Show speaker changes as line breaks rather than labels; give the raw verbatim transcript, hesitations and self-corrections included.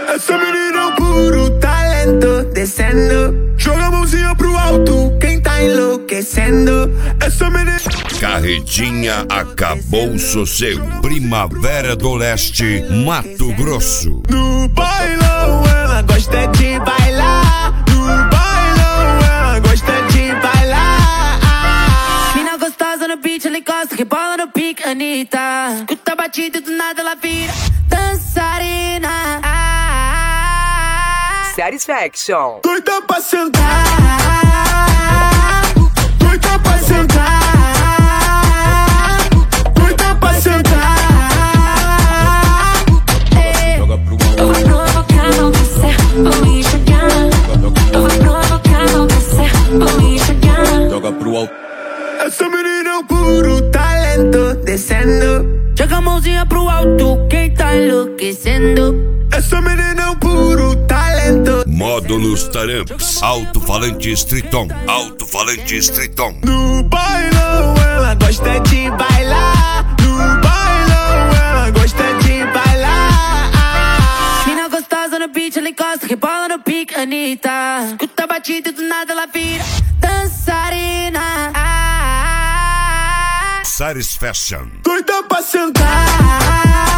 Essa menina é um puro talento, descendo. Joga a mãozinha pro alto, quem tá enlouquecendo. Essa menina...
Carretinha acabou o sossego. Primavera do Leste, Mato Grosso.
No bailão ela gosta de bailar. No bailão ela gosta de bailar.
Mina gostosa no beat, ela encosta, que bola no pique, Anitta. Escuta a batida e do nada ela vira dançarina.
Satisfaction.
Doida pra sentar, doida pra sentar, doida pra sentar.
Eu vou provocar você, vou enxergar. Eu vou provocar você, vou enxergar.
Joga pro alto.
Essa menina é um puro talento, descendo.
Joga a mãozinha pro alto, quem tá enlouquecendo.
Essa menina é um puro talento.
Módulos Taramps, alto-falante Triton, alto-falante Triton.
No bailão ela gosta de bailar. No bailão ela gosta de bailar.
Mina gostosa no beat, ela encosta, que bola no pique, Anitta. Escuta a batida e do nada ela vira dançarina.
Satisfaction.
Doida pra sentar,